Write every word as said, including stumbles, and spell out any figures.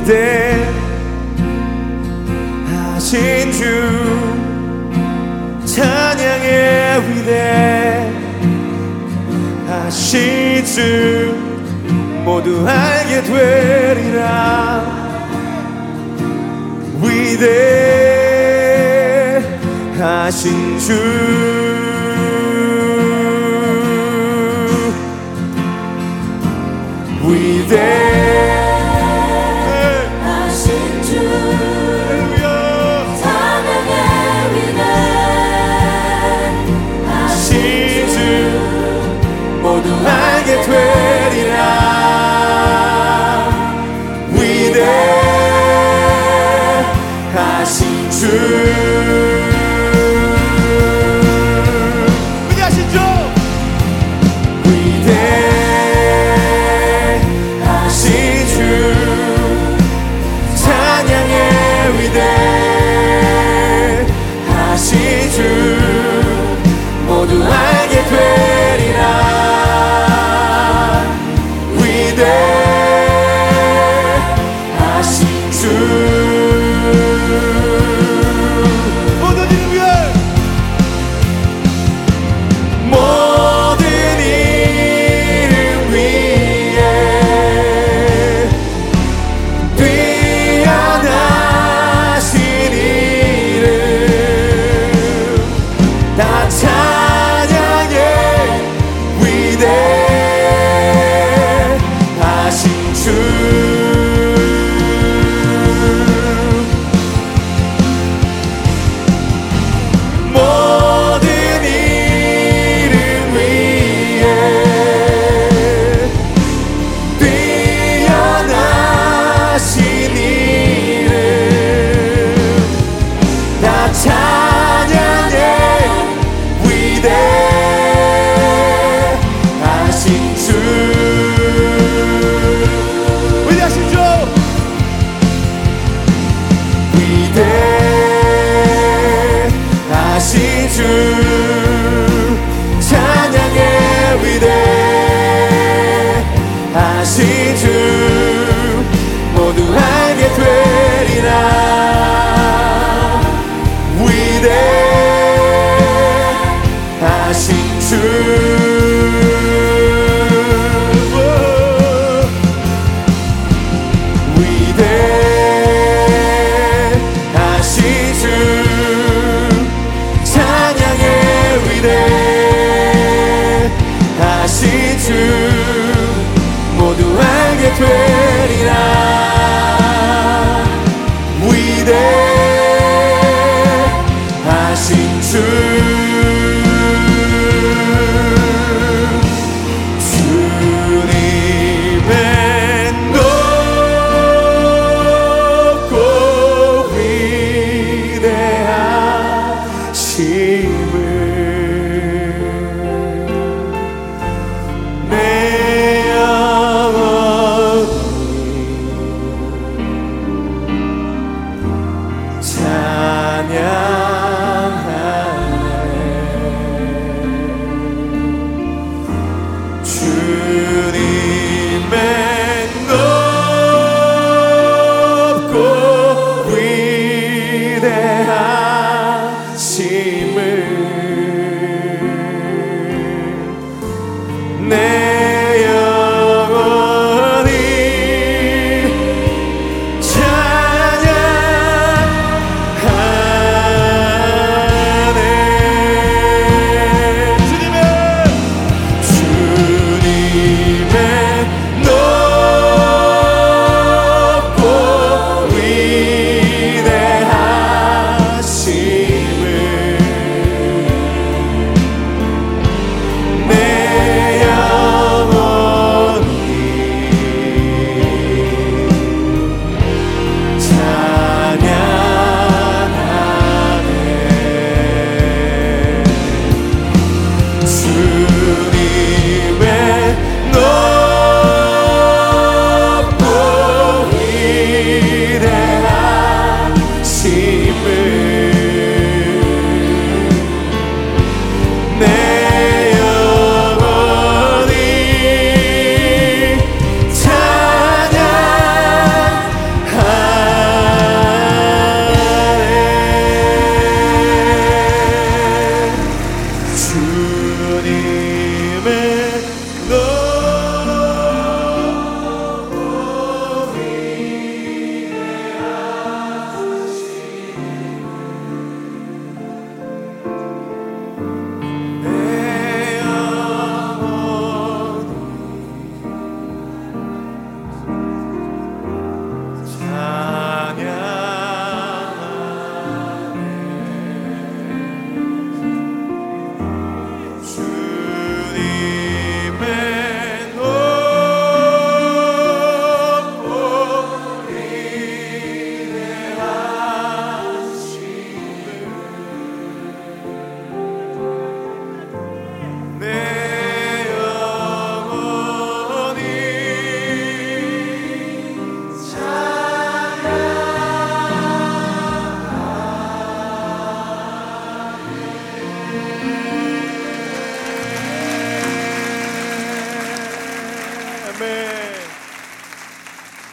위대하신 주 찬양의 위대하신 주 모두 알게 되리라. 위대하신 주 위대하신 주 찬양의 위대하신 주 모두 알게 되리라. 위대하신 주 위대하신 주 위대하신 주 찬양의 위대하신 주 모두 알게 되리라. 위대하신 주 모든 이름 위에 모든 이름 위에 뛰어나신 이름 다 찬양해. 위대하신 주 모든 이름 위에 뛰어나신 이름 다 찬양해. 위대하신 주 위대하신 주 위대하신 주 찬양의 위대하신 주 모두 알게 되리라. 위대하신 주 위대하신 주 찬양의 아멘.